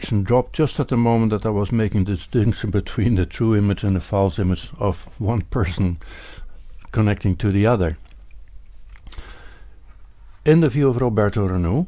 action dropped just at the moment that I was making the distinction between the true image and the false image of one person connecting to the other. In the view of Roberto Renoux,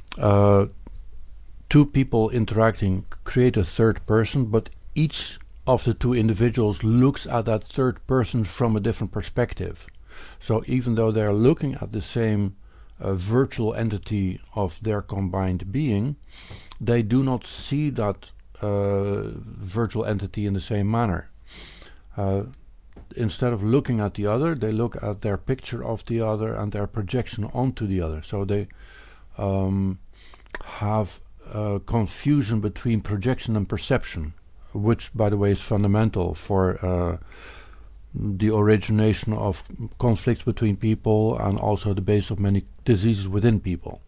two people interacting create a third person, but each of the two individuals looks at that third person from a different perspective. So even though they're looking at the same virtual entity of their combined being, they do not see that virtual entity in the same manner. Instead of looking at the other, they look at their picture of the other and their projection onto the other. So they have confusion between projection and perception, which, by the way, is fundamental for the origination of conflicts between people and also the base of many diseases within people.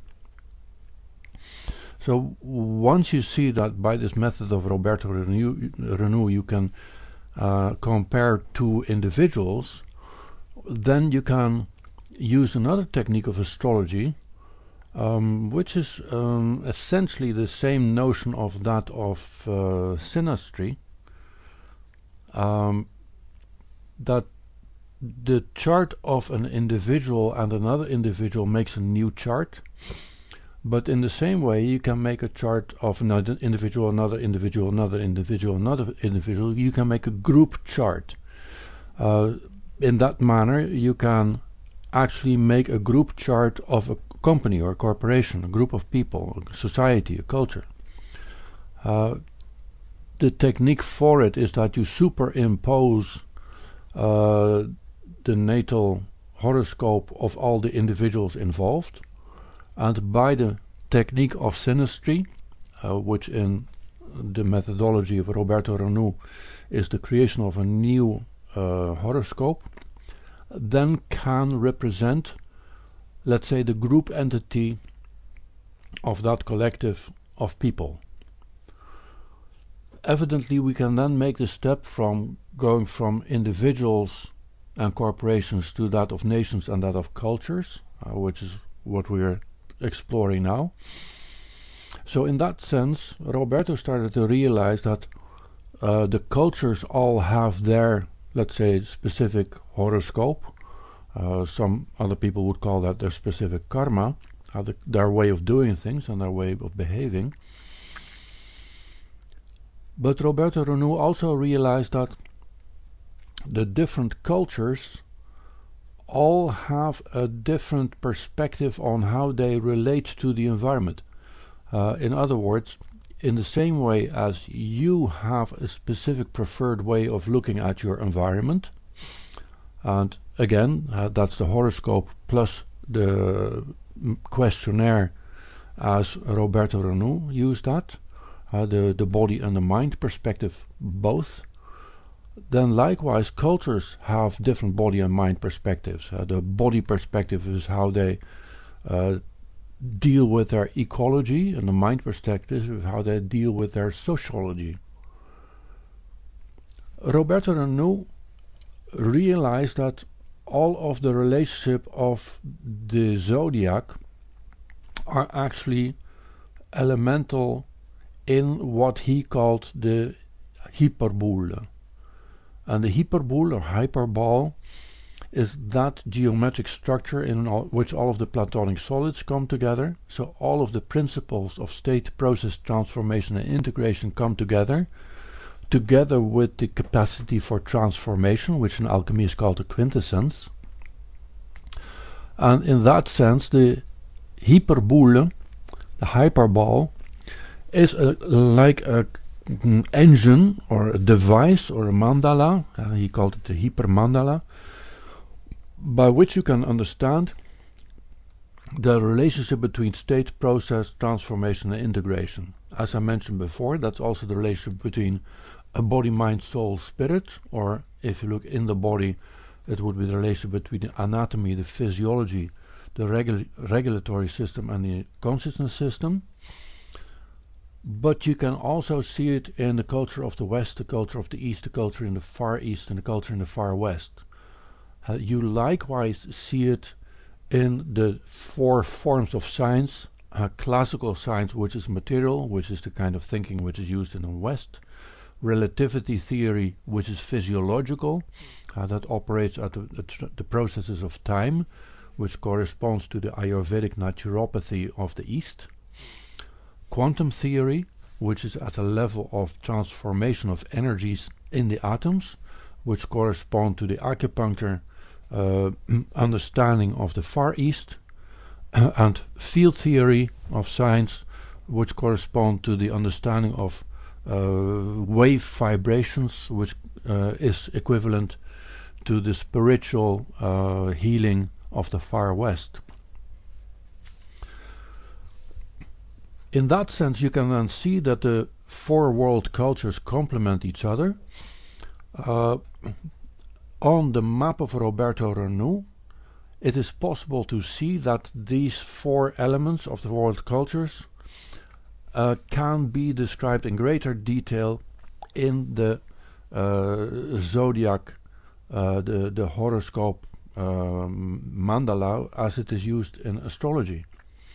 So once you see that by this method of Roberto Renoux you can compare two individuals, then you can use another technique of astrology, which is essentially the same notion of that of synastry, that the chart of an individual and another individual makes a new chart, but in the same way you can make a chart of another individual, another individual, another individual, another individual. You can make a group chart. In that manner you can actually make a group chart of a company or a corporation, a group of people, a society, a culture. The technique for it is that you superimpose the natal horoscope of all the individuals involved, and by the technique of synastry, which in the methodology of Roberto Renoux is the creation of a new horoscope, then can represent, let's say, the group entity of that collective of people. Evidently, we can then make the step from going from individuals and corporations to that of nations and that of cultures, which is what we are exploring now. So in that sense, Roberto started to realize that the cultures all have their, let's say, specific horoscope. Some other people would call that their specific karma, their way of doing things and their way of behaving. But Roberto Renoux also realized that the different cultures all have a different perspective on how they relate to the environment. In other words, in the same way as you have a specific preferred way of looking at your environment, and again, that's the horoscope plus the questionnaire as Roberto Renoux used that, the body and the mind perspective both. Then likewise cultures have different body and mind perspectives. The body perspective is how they deal with their ecology, and the mind perspective is how they deal with their sociology. Roberto Renoux realized that all of the relationship of the zodiac are actually elemental in what he called the hyperbole. And the hyperbole or hyperbole is that geometric structure in which all of the Platonic solids come together. So all of the principles of state, process, transformation and integration come together with the capacity for transformation, which in alchemy is called the quintessence. And in that sense, the hyperbole, the hyperbole, is like an engine or a device or a mandala, he called it the hypermandala, by which you can understand the relationship between state, process, transformation and integration. As I mentioned before, that's also the relationship between a body, mind, soul, spirit, or if you look in the body, it would be the relationship between the anatomy, the physiology, the regulatory system and the consciousness system. But you can also see it in the culture of the West, the culture of the East, the culture in the Far East, and the culture in the Far West. You likewise see it in the four forms of science classical science, which is material, which is the kind of thinking which is used in the West, relativity theory, which is physiological, that operates at the processes of time, which corresponds to the Ayurvedic naturopathy of the East, quantum theory, which is at a level of transformation of energies in the atoms, which correspond to the acupuncture understanding of the Far East, and field theory of science, which correspond to the understanding of wave vibrations, which is equivalent to the spiritual healing of the Far West. In that sense, you can then see that the four world cultures complement each other. On the map of Roberto Renoux, it is possible to see that these four elements of the world cultures can be described in greater detail in the zodiac, the horoscope mandala, as it is used in astrology.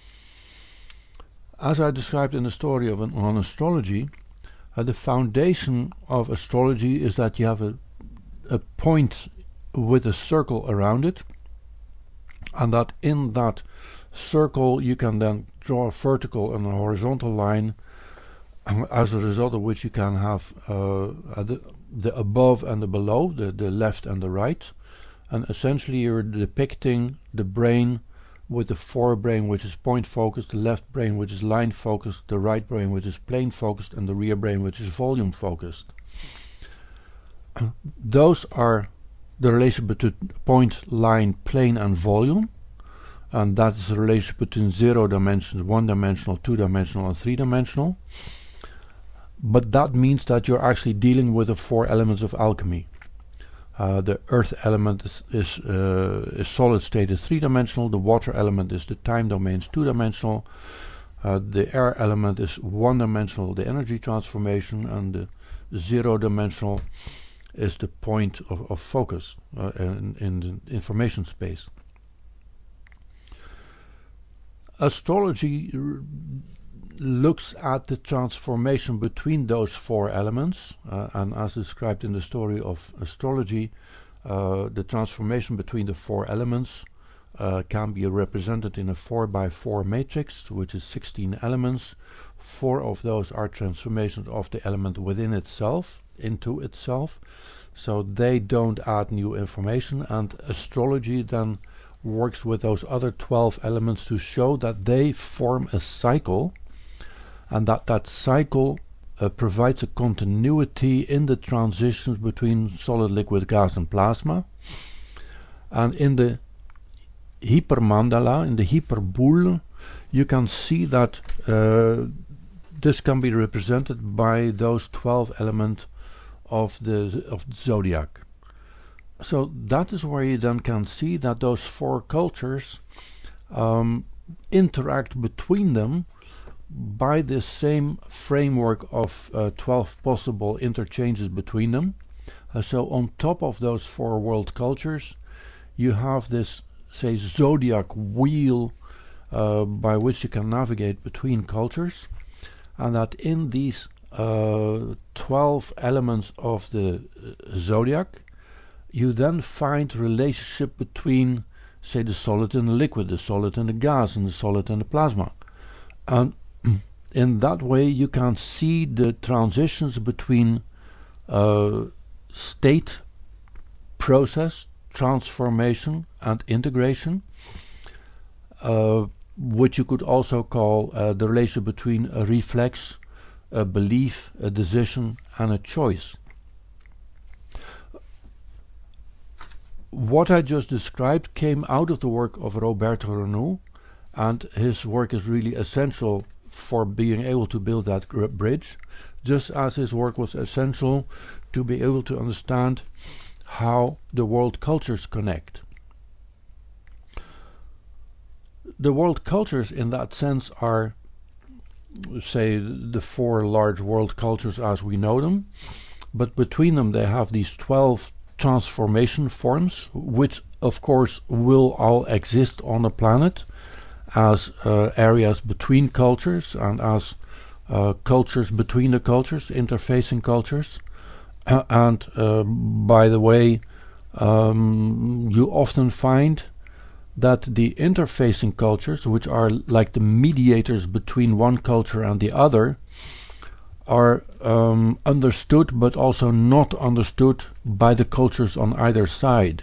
As I described in the story on astrology, the foundation of astrology is that you have a point with a circle around it, and that in that circle you can then draw a vertical and a horizontal line, as a result of which you can have the above and the below, the left and the right, and essentially you're depicting the brain with the forebrain, which is point focused, the left brain which is line focused, the right brain which is plane focused, and the rear brain which is volume focused. Those are the relationship between point, line, plane, and volume, and that is the relationship between 0 dimensions, 1-dimensional, 2-dimensional, and 3-dimensional. But that means that you're actually dealing with the four elements of alchemy. The earth element is solid state is 3-dimensional, the water element is the time domain is 2-dimensional, the air element is 1-dimensional, the energy transformation, and the 0-dimensional is the point of focus in the information space. Astrology looks at the transformation between those four elements, and as described in the story of astrology, the transformation between the four elements can be represented in a 4x4 matrix, which is 16 elements. 4 of those are transformations of the element within itself, into itself, so they don't add new information, and astrology then works with those other 12 elements to show that they form a cycle, and that cycle provides a continuity in the transitions between solid, liquid, gas, and plasma. And in the hypermandala, in the hyperboule, you can see that this can be represented by those 12 elements of the zodiac. So that is where you then can see that those four cultures interact between them by the same framework of 12 possible interchanges between them. So on top of those four world cultures, you have this, say, zodiac wheel by which you can navigate between cultures, and that in these 12 elements of the zodiac, you then find relationship between, say, the solid and the liquid, the solid and the gas, and the solid and the plasma. And in that way you can see the transitions between state, process, transformation, and integration, which you could also call the relation between a reflex, a belief, a decision, and a choice. What I just described came out of the work of Roberto Renoux, and his work is really essential for being able to build that bridge, just as his work was essential to be able to understand how the world cultures connect. The world cultures in that sense are, say, the four large world cultures as we know them, but between them they have these 12 transformation forms, which of course will all exist on the planet, as areas between cultures and as cultures between the cultures, interfacing cultures. And by the way, you often find that the interfacing cultures, which are like the mediators between one culture and the other, are understood but also not understood by the cultures on either side.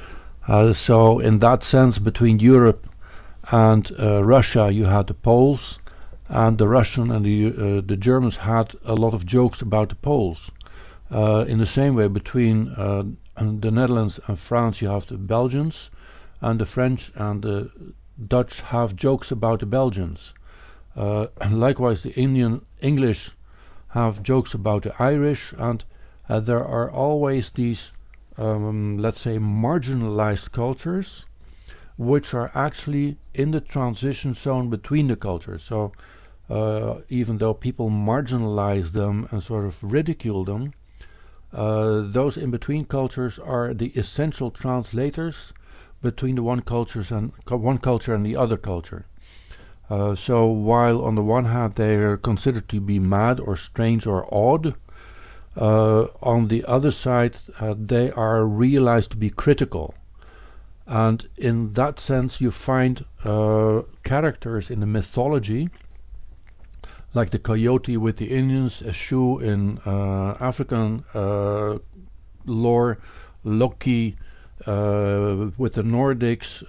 So in that sense, between Europe and Russia, you had the Poles, and the Russian and the Germans had a lot of jokes about the Poles. In the same way, between the Netherlands and France, you have the Belgians, and the French and the Dutch have jokes about the Belgians. Likewise, the English have jokes about the Irish, and there are always these, let's say, marginalized cultures, which are actually in the transition zone between the cultures. So even though people marginalize them and sort of ridicule them, those in-between cultures are the essential translators between the one culture and the other culture. So while on the one hand they are considered to be mad or strange or odd, on the other side they are realized to be critical. And in that sense you find characters in the mythology, like the coyote with the Indians, Eshu in African lore, Loki with the Nordics,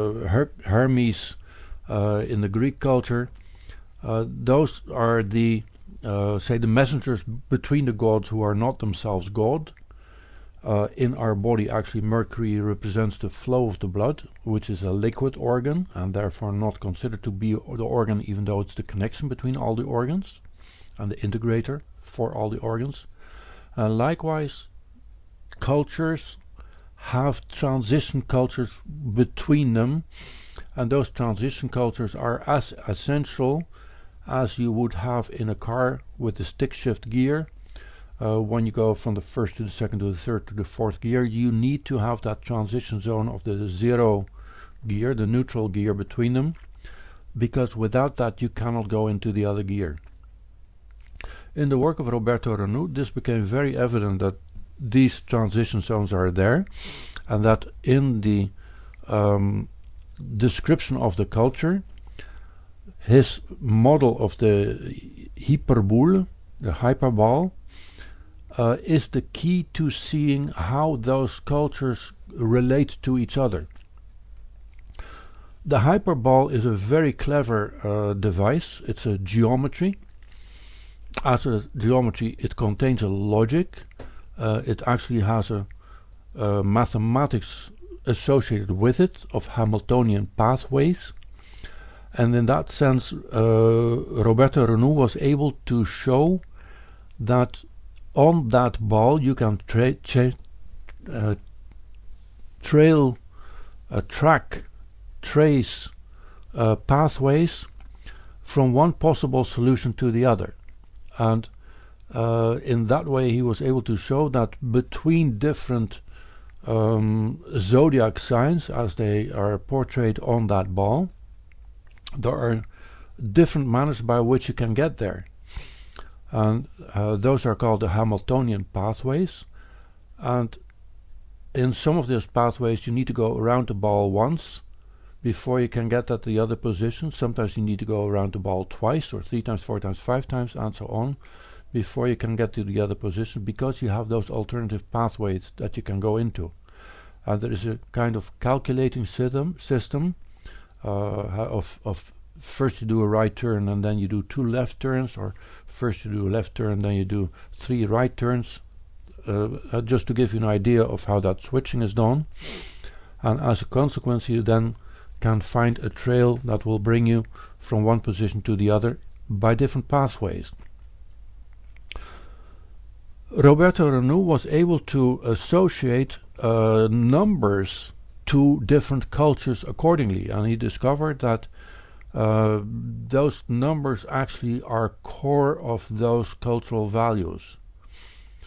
Hermes in the Greek culture. Those are the, say, the messengers between the gods who are not themselves God. In our body, actually, Mercury represents the flow of the blood, which is a liquid organ, and therefore not considered to be the organ, even though it's the connection between all the organs and the integrator for all the organs. Likewise, cultures have transition cultures between them, and those transition cultures are as essential as you would have in a car with the stick shift gear. When you go from the first to the second to the third to the fourth gear, you need to have that transition zone of the zero gear, the neutral gear between them, because without that you cannot go into the other gear. In the work of Roberto Renoux, this became very evident that these transition zones are there, and that in the description of the culture, his model of the hyperboule, the hyperbole, is the key to seeing how those cultures relate to each other. The hyperbole is a very clever device. It's a geometry. As a geometry, it contains a logic. It actually has a mathematics associated with it of Hamiltonian pathways. And in that sense, Roberto Renoux was able to show that on that ball you can trace pathways from one possible solution to the other. And in that way he was able to show that between different zodiac signs, as they are portrayed on that ball, there are different manners by which you can get there. And those are called the Hamiltonian pathways. And in some of those pathways you need to go around the ball once before you can get at the other position. Sometimes you need to go around the ball twice, or 3 times, 4 times, 5 times, and so on, before you can get to the other position, because you have those alternative pathways that you can go into. And there is a kind of calculating system of first you do a right turn and then you do 2 left turns, or first you do a left turn then you do 3 right turns, just to give you an idea of how that switching is done. And as a consequence you then can find a trail that will bring you from one position to the other by different pathways. Roberto Renoux was able to associate numbers to different cultures accordingly, and he discovered that those numbers actually are core of those cultural values.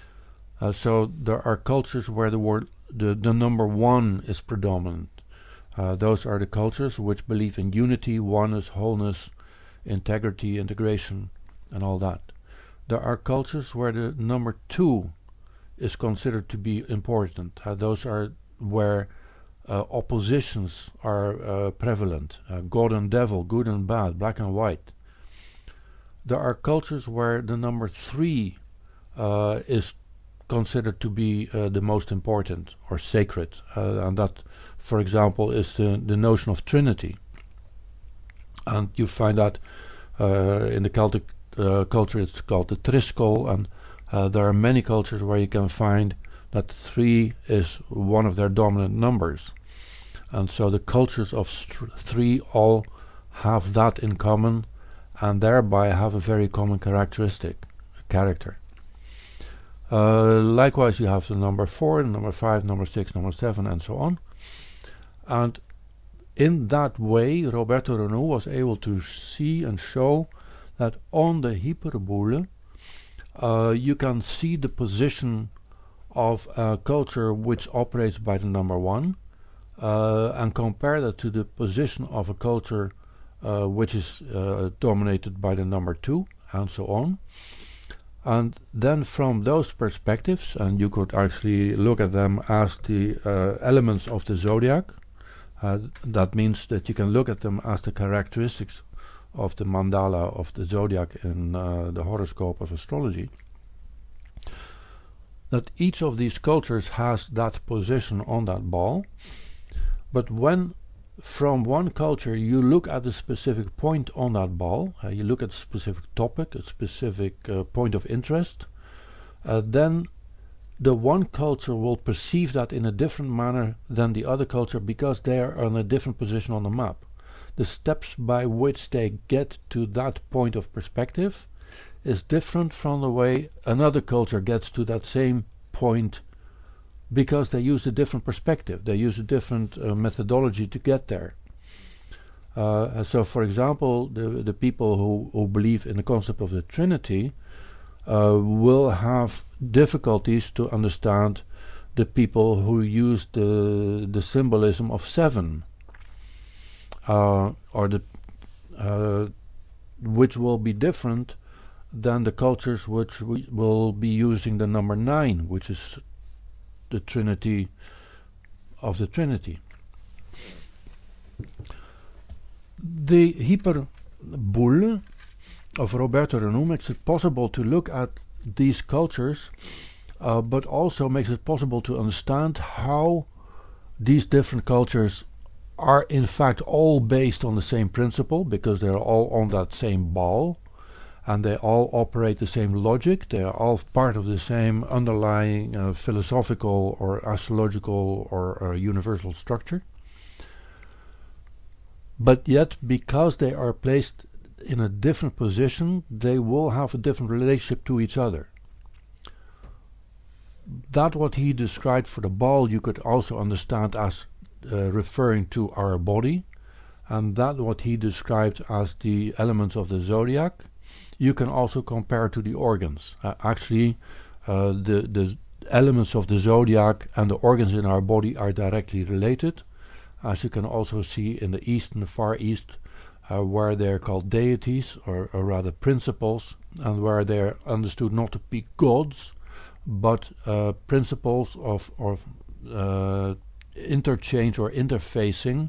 So there are cultures where the number 1 is predominant. Those are the cultures which believe in unity, oneness, wholeness, integrity, integration, and all that. There are cultures where the number 2 is considered to be important. Those are where oppositions are prevalent. God and devil, good and bad, black and white. There are cultures where the number 3 is considered to be the most important or sacred, and that, for example, is the notion of Trinity. And you find that in the Celtic culture it's called the Triskel, and there are many cultures where you can find that 3 is one of their dominant numbers. And so the cultures of 3 all have that in common, and thereby have a very common character. Likewise, you have the number 4, number 5, number 6, number 7, and so on. And in that way, Roberto Renou was able to see and show that on the hyperbole, you can see the position of a culture which operates by the number 1, and compare that to the position of a culture which is dominated by the number 2, and so on. And then from those perspectives, and you could actually look at them as the elements of the zodiac, that means that you can look at them as the characteristics of the mandala of the zodiac in the horoscope of astrology, that each of these cultures has that position on that ball. But when from one culture you look at a specific point on that ball, you look at a specific topic, a specific point of interest, then the one culture will perceive that in a different manner than the other culture, because they are on a different position on the map. The steps by which they get to that point of perspective is different from the way another culture gets to that same point, because they use a different perspective, they use a different methodology to get there. So for example, the people who believe in the concept of the Trinity will have difficulties to understand the people who use the symbolism of 7, or which will be different than the cultures which will be using the number 9, which is the Trinity of the Trinity. The hyperbole of Roberto Renou makes it possible to look at these cultures, but also makes it possible to understand how these different cultures are in fact all based on the same principle, because they're all on that same ball, and they all operate the same logic. They are all part of the same underlying philosophical or astrological or universal structure. But yet, because they are placed in a different position, they will have a different relationship to each other. That what he described for the ball you could also understand as referring to our body, and that what he described as the elements of the zodiac you can also compare to the organs. Actually, the elements of the zodiac and the organs in our body are directly related, as you can also see in the East and the Far East, where they're called deities, or rather principles, and where they're understood not to be gods, but principles of interchange or interfacing,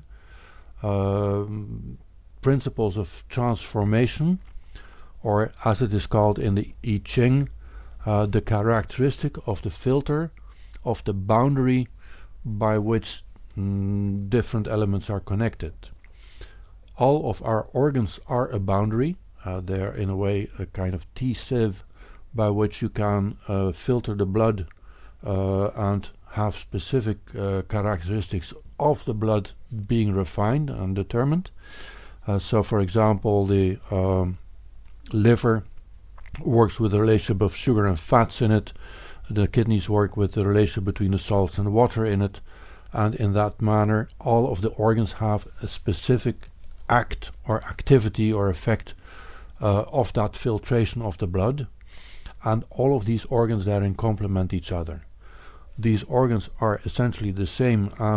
principles of transformation, or as it is called in the I Ching, the characteristic of the filter, of the boundary by which different elements are connected. All of our organs are a boundary. They are in a way a kind of T-sieve by which you can filter the blood and have specific characteristics of the blood being refined and determined. So for example, the liver works with the relationship of sugar and fats in it. The kidneys work with the relationship between the salts and water in it. And in that manner, all of the organs have a specific act or activity or effect of that filtration of the blood. And all of these organs therein complement each other. These organs are essentially the same as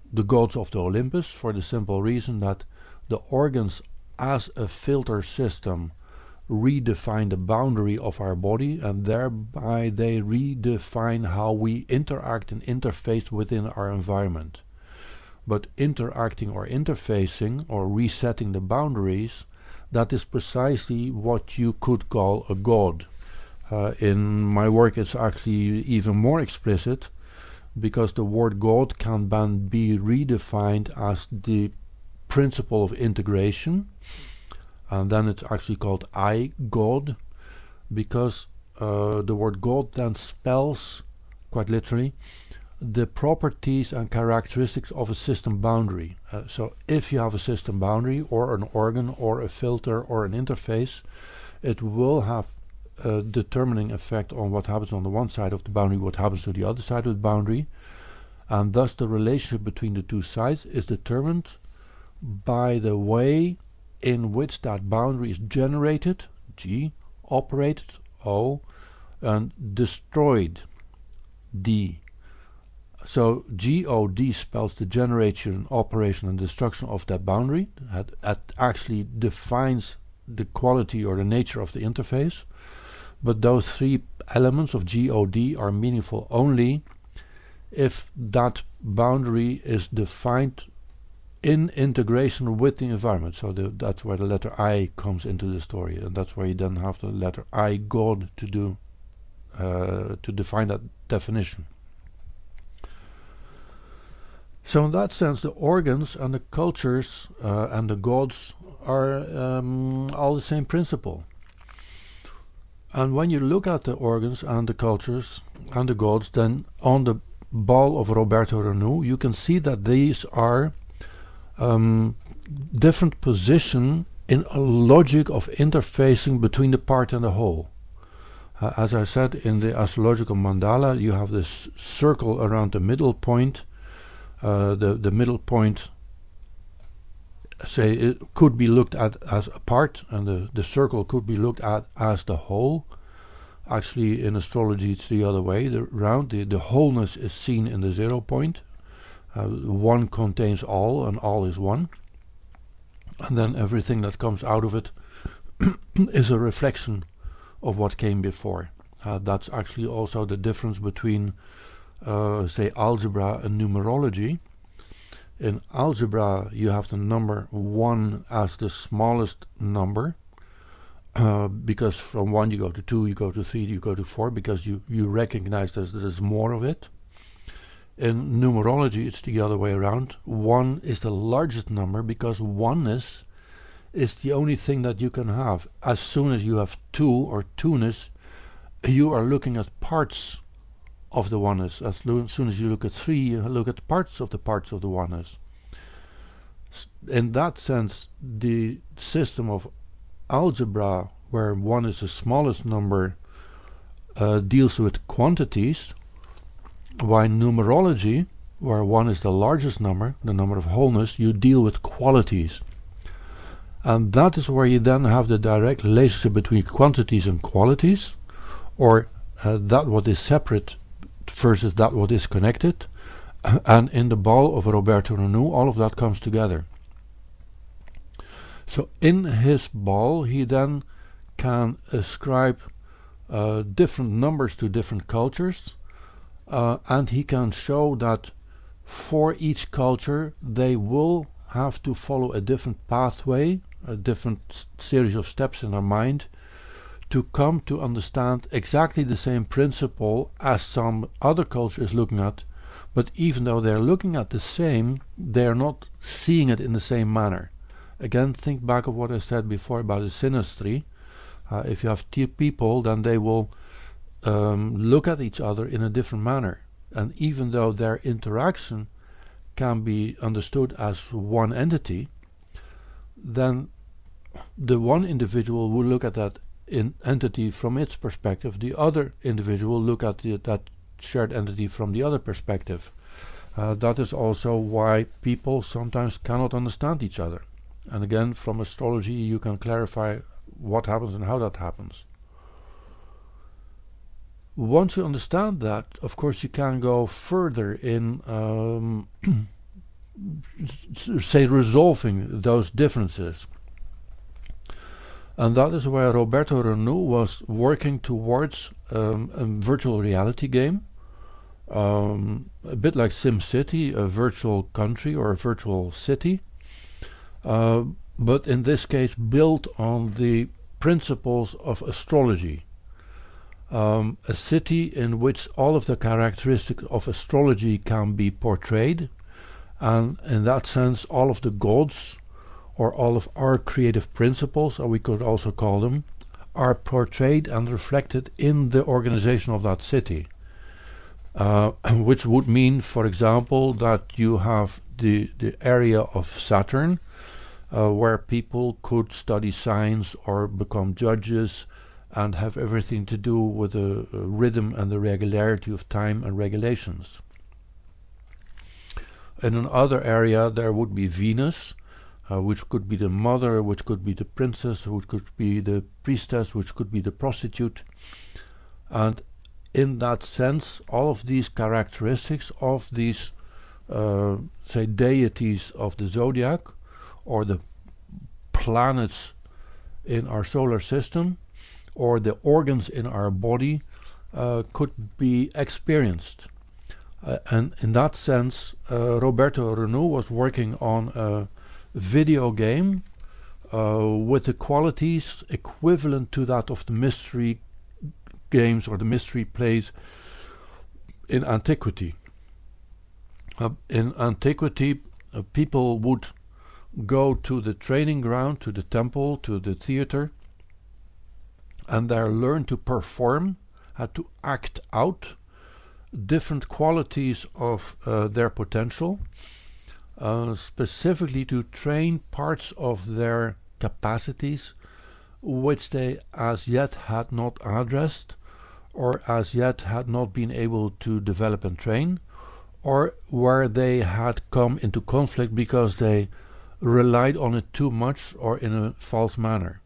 the gods of the Olympus, for the simple reason that the organs as a filter system redefine the boundary of our body, and thereby they redefine how we interact and interface within our environment. But interacting or interfacing or resetting the boundaries, that is precisely what you could call a god. In my work it's actually even more explicit, because the word god can then be redefined as the principle of integration, and then it's actually called I God, because the word god then spells, quite literally, the properties and characteristics of a system boundary. So if you have a system boundary or an organ or a filter or an interface, it will have a determining effect on what happens on the one side of the boundary, what happens to the other side of the boundary, and thus the relationship between the two sides is determined by the way in which that boundary is generated, G, operated, O, and destroyed, D. So GOD spells the generation, operation, and destruction of that boundary. That actually defines the quality or the nature of the interface. But those three elements of GOD are meaningful only if that boundary is defined in integration with the environment. So that's where the letter I comes into the story, and that's where you then have the letter I God to define that definition. So in that sense, the organs and the cultures and the gods are all the same principle. And when you look at the organs and the cultures and the gods, then on the ball of Roberto Renoux, you can see that these are different position in a logic of interfacing between the part and the whole. As I said, in the astrological mandala, you have this circle around the middle point. The middle point, say, it could be looked at as a part, and the circle could be looked at as the whole. Actually, in astrology, it's the other way around. The wholeness is seen in the 0 point. One contains all, and all is one. And then everything that comes out of it is a reflection of what came before. That's actually also the difference between, say, algebra and numerology. In algebra, you have the number 1 as the smallest number, because from 1 you go to 2, you go to 3, you go to 4, because you recognize there's more of it. In numerology, it's the other way around. 1 is the largest number because oneness is the only thing that you can have. As soon as you have 2 or two-ness, you are looking at parts of the oneness. As soon as you look at 3, you look at parts of the oneness. In that sense, the system of algebra, where 1 is the smallest number, deals with quantities, while numerology, where 1 is the largest number, the number of wholeness, you deal with qualities. And that is where you then have the direct relationship between quantities and qualities, or that what is separate versus that what is connected. And in the ball of Roberto Renoux, all of that comes together. So in his ball, he then can ascribe different numbers to different cultures, and he can show that for each culture they will have to follow a different pathway, a different series of steps in their mind, to come to understand exactly the same principle as some other culture is looking at. But even though they're looking at the same, they're not seeing it in the same manner. Again, think back of what I said before about the synastry. If you have people, then they will look at each other in a different manner. And even though their interaction can be understood as one entity, then the one individual will look at that entity from its perspective, the other individual look at that shared entity from the other perspective. That is also why people sometimes cannot understand each other. And again, from astrology you can clarify what happens and how that happens. Once you understand that, of course you can go further in say, resolving those differences. And that is where Roberto Renou was working towards a virtual reality game, a bit like SimCity, a virtual country or a virtual city, but in this case built on the principles of astrology. A city in which all of the characteristics of astrology can be portrayed, and in that sense all of the gods, or all of our creative principles, or we could also call them, are portrayed and reflected in the organization of that city. Which would mean, for example, that you have the area of Saturn, where people could study science or become judges and have everything to do with the rhythm and the regularity of time and regulations. In another area there would be Venus, which could be the mother, which could be the princess, which could be the priestess, which could be the prostitute. And in that sense, all of these characteristics of these, say, deities of the zodiac, or the planets in our solar system, or the organs in our body, could be experienced. And in that sense, Roberto Renou was working on a video game with the qualities equivalent to that of the mystery games or the mystery plays in antiquity. In antiquity, people would go to the training ground, to the temple, to the theater, and there learn to perform, to act out different qualities of their potential, specifically to train parts of their capacities which they as yet had not addressed, or as yet had not been able to develop and train, or where they had come into conflict because they relied on it too much or in a false manner.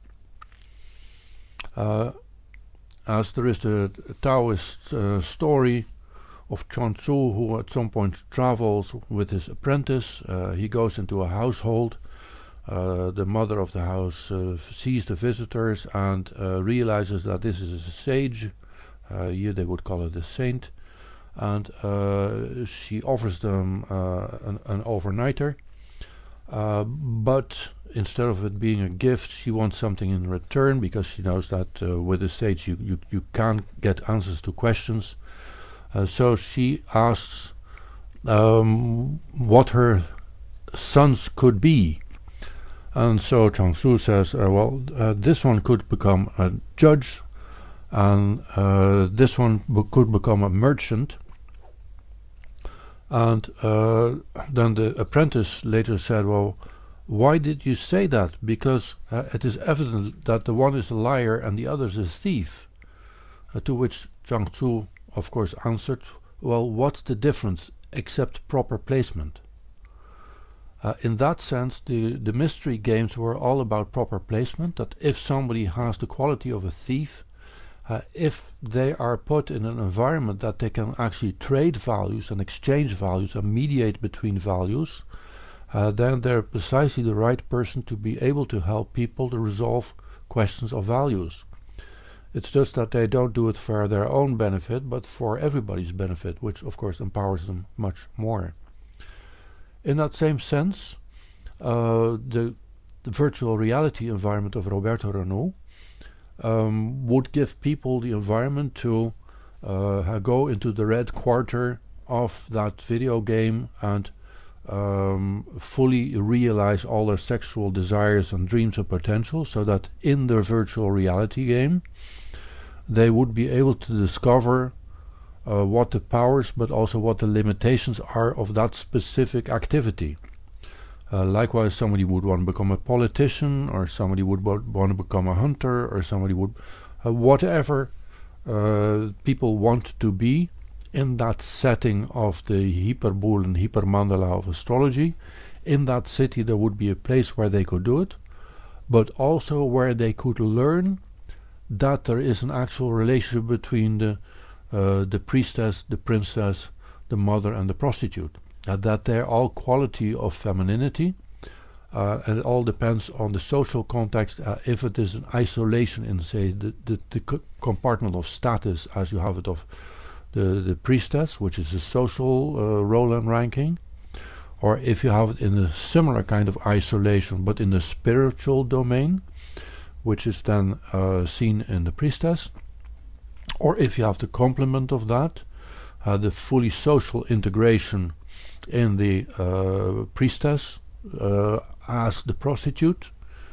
As there is the Taoist story of Chuang Tzu, who at some point travels with his apprentice. He goes into a household. The mother of the house sees the visitors and realizes that this is a sage. Here they would call it a saint. And she offers them an overnighter. But instead of it being a gift, she wants something in return, because she knows that with a sage you can't get answers to questions. So she asks what her sons could be. And so Chuang Tzu says, this one could become a judge, and this one could become a merchant. And then the apprentice later said, well, why did you say that? Because it is evident that the one is a liar and the other is a thief. To which Chuang Tzu, of course, answered, well, what's the difference except proper placement? In that sense, the mystery games were all about proper placement, that if somebody has the quality of a thief, if they are put in an environment that they can actually trade values and exchange values and mediate between values, then they're precisely the right person to be able to help people to resolve questions of values. It's just that they don't do it for their own benefit, but for everybody's benefit, which of course empowers them much more. In that same sense, the virtual reality environment of Roberto Renou would give people the environment to go into the red quarter of that video game and fully realize all their sexual desires and dreams and potential, so that in their virtual reality game they would be able to discover what the powers but also what the limitations are of that specific activity. Likewise, somebody would want to become a politician, or somebody would want to become a hunter, or somebody would whatever people want to be in that setting of the hyperbool and hypermandala of astrology. In that city there would be a place where they could do it, but also where they could learn that there is an actual relationship between the priestess, the princess, the mother and the prostitute. that they're all quality of femininity, and it all depends on the social context. If it is an isolation in, say, the compartment of status, as you have it of the priestess, which is a social role and ranking, or if you have it in a similar kind of isolation but in the spiritual domain, which is then seen in the priestess, or if you have the complement of that, the fully social integration in the priestess as the prostitute.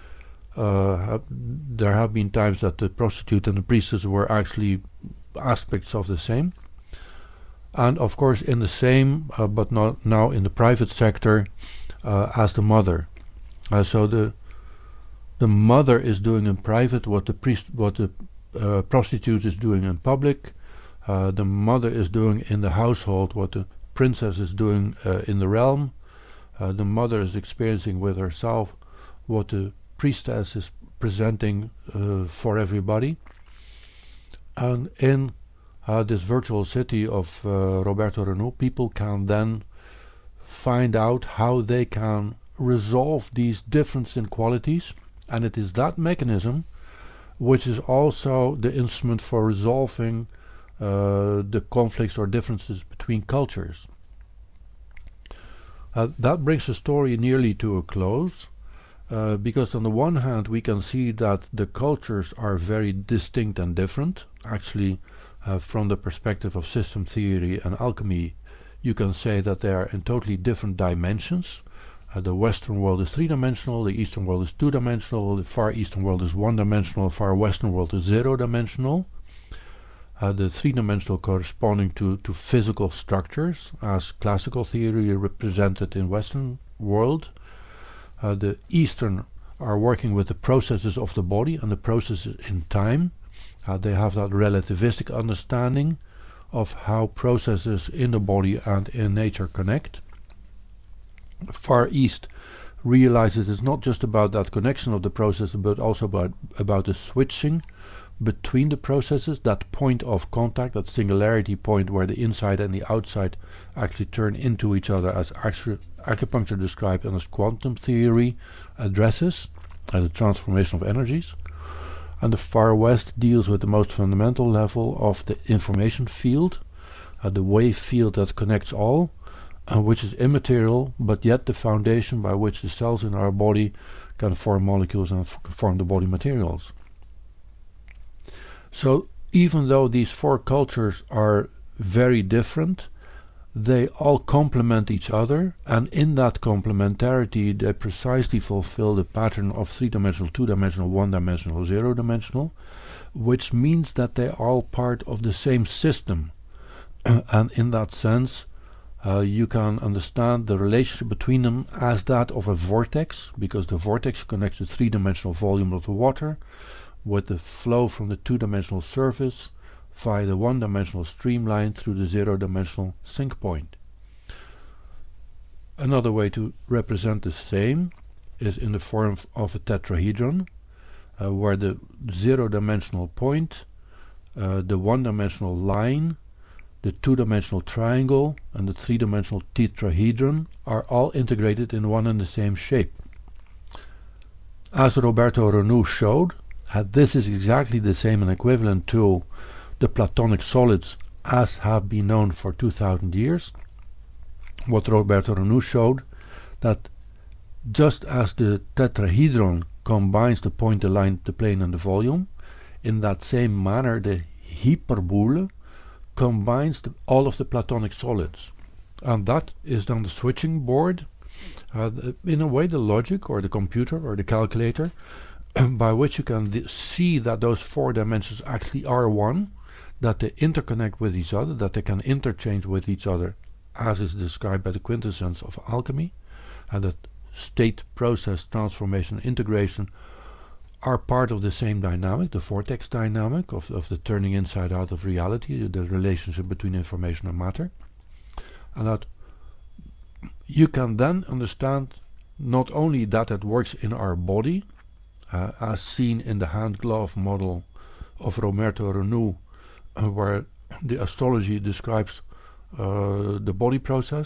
There have been times that the prostitute and the priestess were actually aspects of the same. And of course in the same, but not now in the private sector, as the mother. So the mother is doing in private what the prostitute is doing in public. The mother is doing in the household what the princess is doing in the realm. The mother is experiencing with herself what the priestess is presenting for everybody. And in this virtual city of Roberto Renou, people can then find out how they can resolve these difference in qualities, and it is that mechanism which is also the instrument for resolving the conflicts or differences between cultures. That brings the story nearly to a close, because on the one hand we can see that the cultures are very distinct and different. Actually, from the perspective of system theory and alchemy, you can say that they are in totally different dimensions. The Western world is three-dimensional, the Eastern world is two-dimensional, the Far Eastern world is one-dimensional, Far Western world is zero-dimensional. The three-dimensional corresponding to physical structures, as classical theory represented in Western world. The Eastern are working with the processes of the body and the processes in time. They have that relativistic understanding of how processes in the body and in nature connect. Far East realizes it's not just about that connection of the processes, but also about the switching between the processes, that point of contact, that singularity point where the inside and the outside actually turn into each other, as acupuncture described and as quantum theory addresses, the transformation of energies. And the Far West deals with the most fundamental level of the information field, the wave field that connects all, which is immaterial, but yet the foundation by which the cells in our body can form molecules and form the body materials. So even though these four cultures are very different, they all complement each other, and in that complementarity they precisely fulfill the pattern of three-dimensional, two-dimensional, one-dimensional, zero-dimensional, which means that they are all part of the same system. And in that sense, you can understand the relationship between them as that of a vortex, because the vortex connects the three-dimensional volume of the water with the flow from the two-dimensional surface via the one-dimensional streamline through the zero-dimensional sink point. Another way to represent the same is in the form of a tetrahedron, where the zero-dimensional point, the one-dimensional line, the two-dimensional triangle and the three-dimensional tetrahedron are all integrated in one and the same shape. As Roberto Renou showed, this is exactly the same and equivalent to the Platonic solids as have been known for 2000 years. What Roberto Renou showed, that just as the tetrahedron combines the point, the line, the plane and the volume, in that same manner the hyperbole combines all of the Platonic solids. And that is then the switching board, in a way the logic or the computer or the calculator, by which you can see that those four dimensions actually are one, that they interconnect with each other, that they can interchange with each other, as is described by the quintessence of alchemy, and that state, process, transformation, integration are part of the same dynamic, the vortex dynamic of the turning inside out of reality, the relationship between information and matter. And that you can then understand not only that it works in our body, as seen in the hand-glove model of Roberto Renou, where the astrology describes the body process,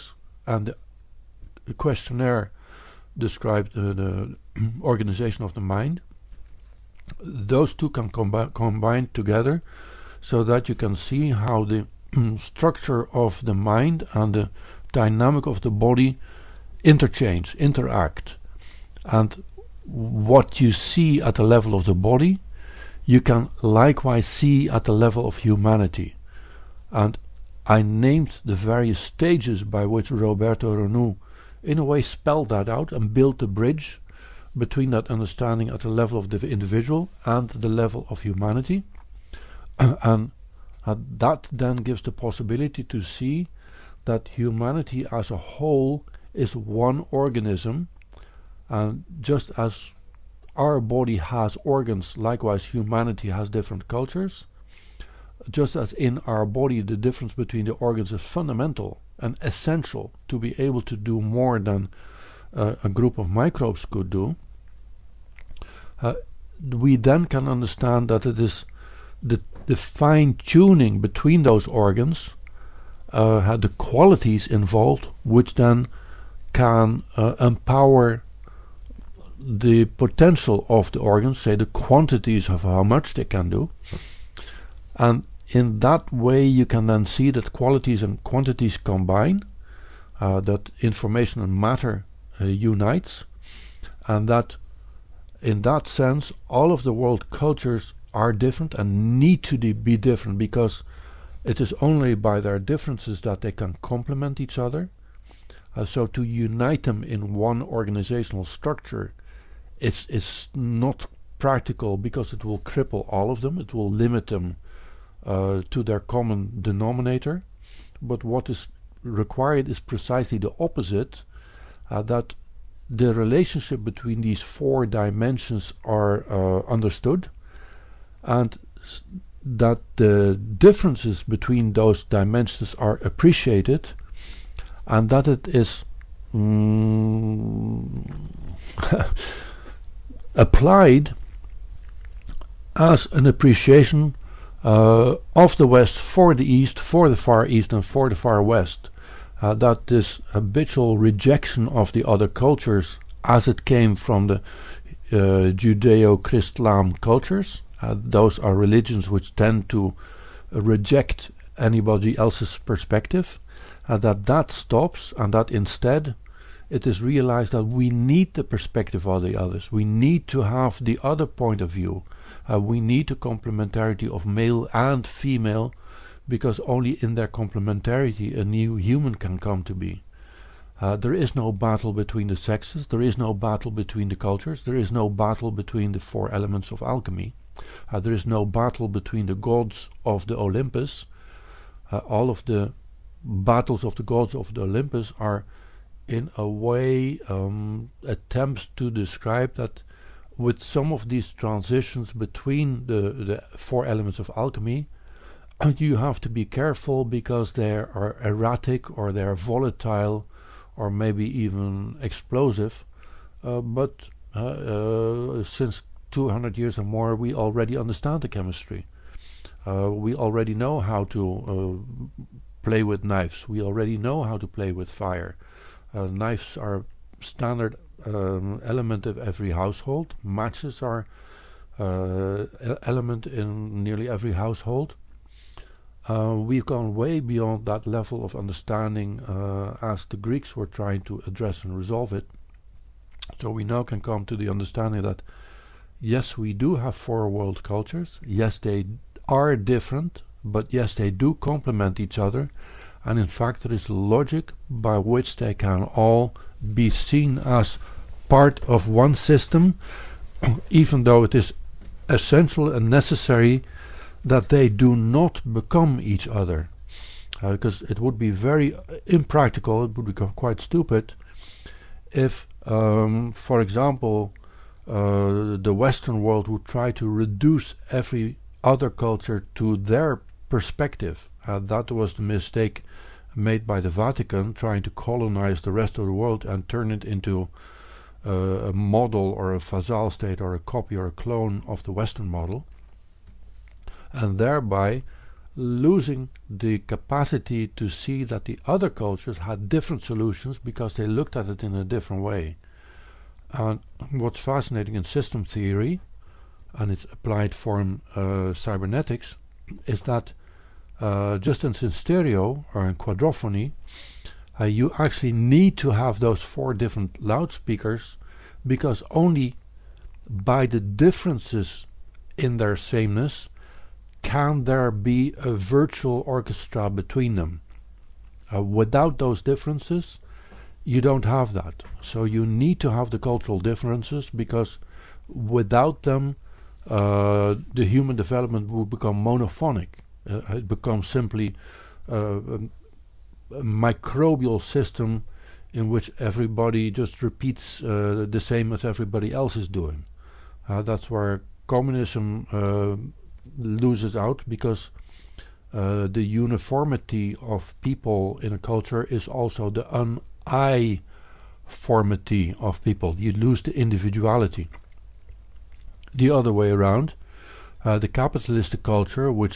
and the questionnaire described the organization of the mind. Those two can combine together so that you can see how the structure of the mind and the dynamic of the body interact. And what you see at the level of the body, you can likewise see at the level of humanity. And I named the various stages by which Roberto Renoux in a way spelled that out and built the bridge between that understanding at the level of the individual and the level of humanity. And that then gives the possibility to see that humanity as a whole is one organism, and just as our body has organs, likewise humanity has different cultures. Just as in our body the difference between the organs is fundamental and essential to be able to do more than a group of microbes could do, we then can understand that it is the fine-tuning between those organs, the qualities involved, which then can empower the potential of the organs, say the quantities of how much they can do. And in that way you can then see that qualities and quantities combine, that information and matter unites, and that in that sense all of the world cultures are different and need to be different, because it is only by their differences that they can complement each other. So to unite them in one organizational structure, it's not practical, because it will cripple all of them, it will limit them to their common denominator. But what is required is precisely the opposite, that the relationship between these four dimensions are understood, and that the differences between those dimensions are appreciated, and that it is applied as an appreciation of the West for the East, for the Far East and for the Far West. That this habitual rejection of the other cultures as it came from the Judeo-Christian cultures, those are religions which tend to reject anybody else's perspective, that stops, and that instead it is realized that we need the perspective of the others. We need to have the other point of view. We need the complementarity of male and female, because only in their complementarity a new human can come to be. There is no battle between the sexes, there is no battle between the cultures, there is no battle between the four elements of alchemy. There is no battle between the gods of the Olympus. All of the battles of the gods of the Olympus are in a way attempts to describe that with some of these transitions between the four elements of alchemy, you have to be careful, because they are erratic or they are volatile or maybe even explosive. But since 200 years or more we already understand the chemistry. We already know how to play with knives. We already know how to play with fire. Knives are standard element of every household. Matches are element in nearly every household. We've gone way beyond that level of understanding as the Greeks were trying to address and resolve it. So we now can come to the understanding that yes, we do have four world cultures. Yes, they are different, but yes, they do complement each other. And in fact, there is logic by which they can all be seen as part of one system, even though it is essential and necessary that they do not become each other. Because it would be very impractical, it would become quite stupid if, for example, the Western world would try to reduce every other culture to their perspective. That was the mistake made by the Vatican, trying to colonize the rest of the world and turn it into a model or a vassal state or a copy or a clone of the Western model, and thereby losing the capacity to see that the other cultures had different solutions because they looked at it in a different way. And what's fascinating in system theory, and its applied form cybernetics, is that just as in stereo or in quadrophony, you actually need to have those 4 different loudspeakers, because only by the differences in their sameness can there be a virtual orchestra between them. Without those differences, you don't have that. So you need to have the cultural differences, because without them, the human development will become monophonic. It becomes simply a microbial system in which everybody just repeats the same as everybody else is doing. That's where communism loses out, because the uniformity of people in a culture is also the I-formity of people. You lose the individuality. The other way around, the capitalistic culture, which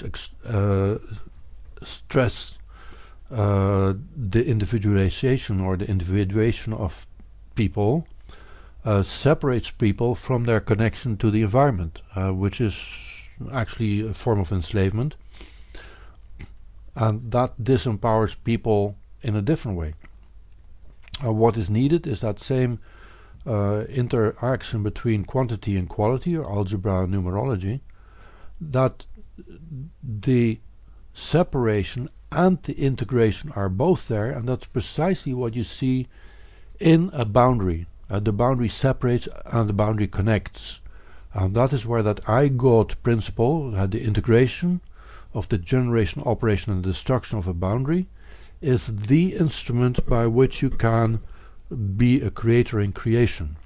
stress the individualization or the individuation of people, separates people from their connection to the environment, which is actually a form of enslavement, and that disempowers people in a different way. What is needed is that same interaction between quantity and quality, or algebra and numerology, that the separation and the integration are both there, and that's precisely what you see in a boundary. The boundary separates and the boundary connects. And that is where that I-God principle, the integration of the generation, operation and destruction of a boundary, is the instrument by which you can be a creator in creation.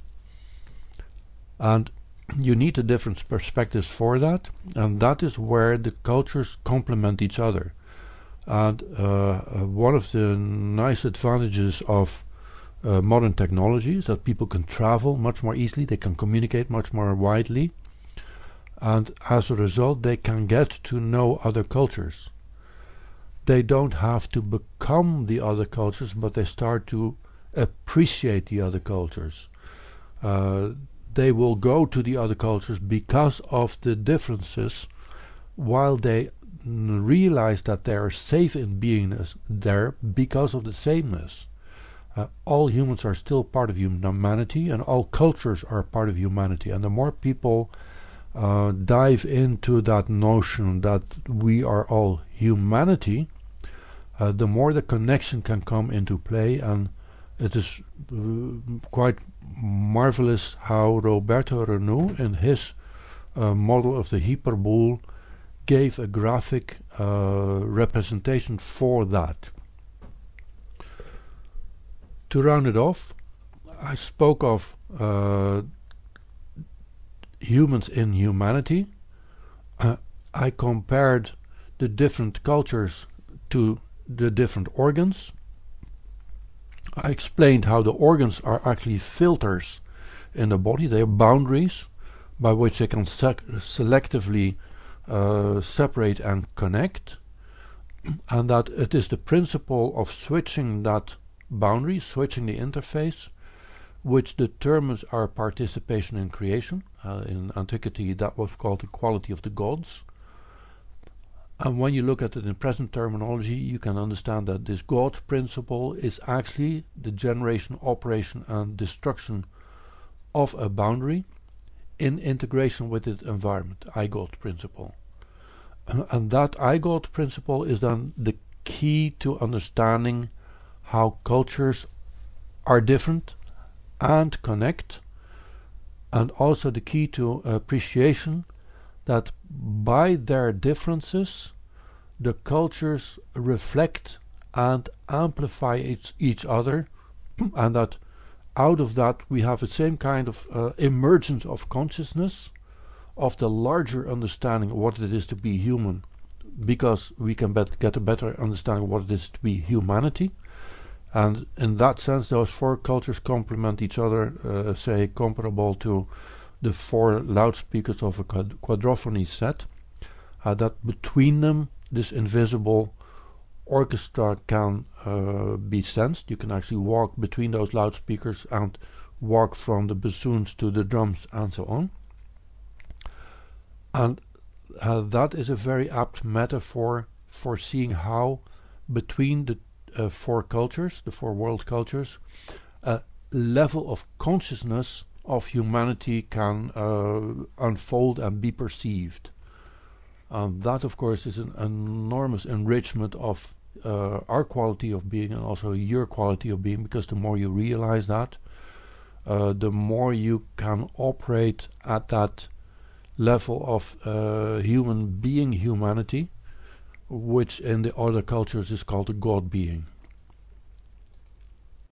And you need the different perspectives for that, and that is where the cultures complement each other. And one of the nice advantages of modern technology is that people can travel much more easily, they can communicate much more widely, and as a result they can get to know other cultures. They don't have to become the other cultures, but they start to appreciate the other cultures. They will go to the other cultures because of the differences, while they realize that they are safe in being there because of the sameness. All humans are still part of humanity, and all cultures are part of humanity. And the more people dive into that notion that we are all humanity, the more the connection can come into play. And it is quite marvelous how Roberto Renoux, in his model of the hyperbole, gave a graphic representation for that. To round it off, I spoke of humans in humanity. I compared the different cultures to the different organs. I explained how the organs are actually filters in the body. They are boundaries by which they can selectively separate and connect, and that it is the principle of switching that boundary, switching the interface, which determines our participation in creation. In antiquity that was called the quality of the gods. And when you look at it in present terminology, you can understand that this God principle is actually the generation, operation and destruction of a boundary in integration with its environment, I-God principle. And that I-God principle is then the key to understanding how cultures are different and connect, and also the key to appreciation that by their differences the cultures reflect and amplify each other, and that out of that we have the same kind of emergence of consciousness, of the larger understanding of what it is to be human, because we can get a better understanding of what it is to be humanity. And in that sense those 4 cultures complement each other, say comparable to the 4 loudspeakers of a quadrophony set, that between them this invisible orchestra can be sensed. You can actually walk between those loudspeakers and walk from the bassoons to the drums and so on. And that is a very apt metaphor for seeing how between the four cultures, the four world cultures, a level of consciousness of humanity can unfold and be perceived. And that, of course, is an enormous enrichment of our quality of being and also your quality of being, because the more you realize that, the more you can operate at that level of human being humanity, which in the other cultures is called the God being.